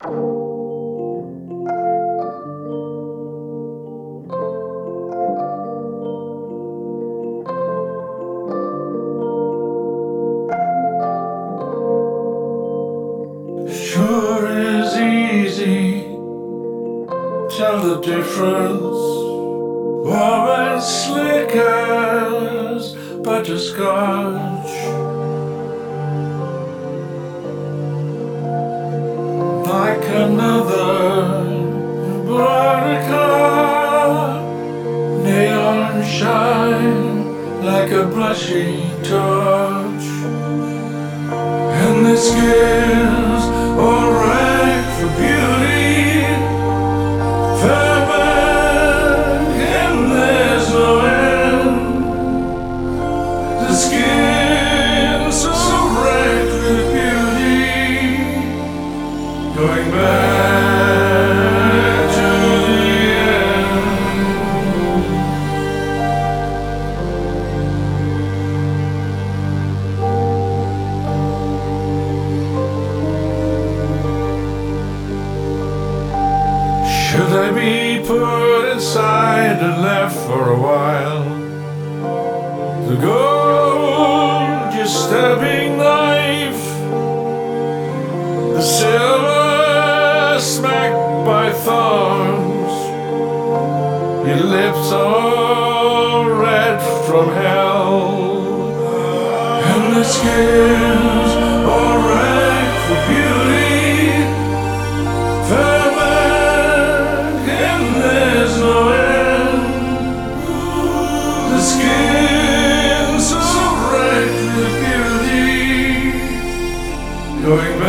Sure is easy, tell the difference. Woman slick as butterscotch, like another buttercup. Neon shine like a blushing torch, and the skin's alright for beauty. Fairbank, and there's no end. The skin's so bright with beauty, going back to the end. Should I be put inside and left for a while? The gold, your stabbing knife, the silver smacked by thorns, your lips all red from hell, and the skin's all red for beauty. Fairbank, and there's no end. The skin's so bright with beauty, going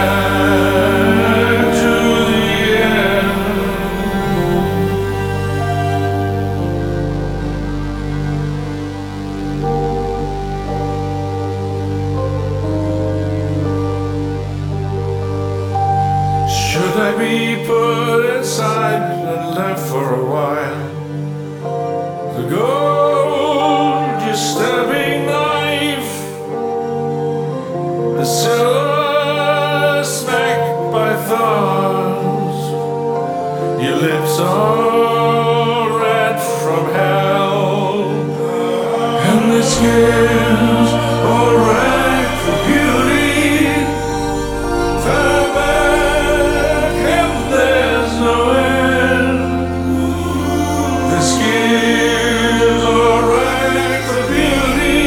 back to the end. Should I be put inside and left for a while? The gold, your stabbing knife, the silver smacked by thorns, your lips all red from hell, and the skin's all red for beauty. Fairbank, and there's no end. The skin's all red for beauty.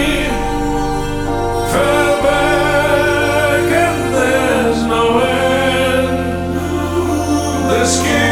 Fairbank, and there's no end. The skin